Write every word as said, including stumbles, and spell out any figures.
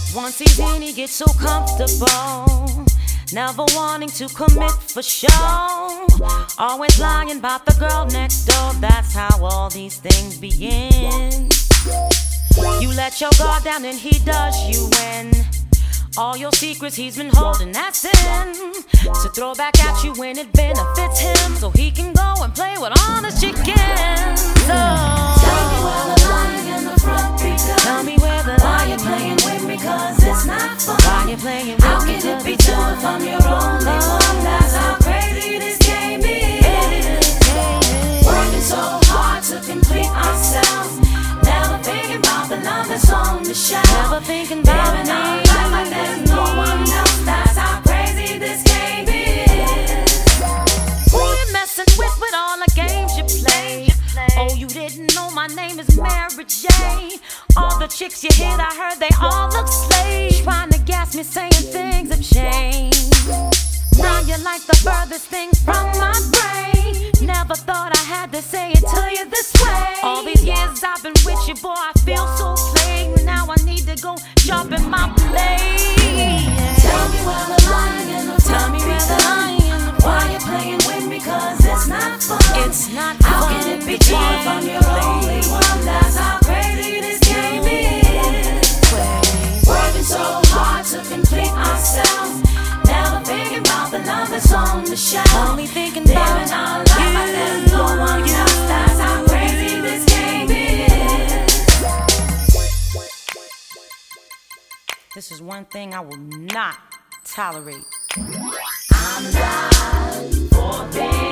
Once he's in, he gets so comfortable, never wanting to commit for show. Always lying about the girl next door. That's how all these things begin. You let your guard down and he does you in. All your secrets he's been holding, that's in. To throw back at you when it benefits him, so he can go and play with all the chickens. So tell me where the lying in the front begun. Tell me where the why you playing with me, cause it's not fun. Why you playing with how me? How can it be two if I'm your only one? That's how crazy this game is. Working so hard to complete ourselves, never thinking about the love that's on the shelf. Never thinking about living me. our life like there's no one else. That's how crazy this game is. Who you messing with with all the games you play? Oh, you didn't know my name is Mary J. All the chicks you hit, I heard they all look slaves. Trying to gas me, saying things have changed. Now you're like the furthest thing from my brain. Never thought I had to say it to you this way. All these years I've been with you, boy, I feel so plain. Now I need to go jump in my plane. Tell me where the lying in the Tell me where the lying in the why you playing with me, cause it's not fun. It's not how fun. How can it be two if I'm your only one? That's how crazy this game is. Working so hard to complete ourselves, never thinking about the love that's on the shelf. Only thinking about living our life like there's no one else. That's how crazy this game is. This is one thing I will not tolerate. I'm not for being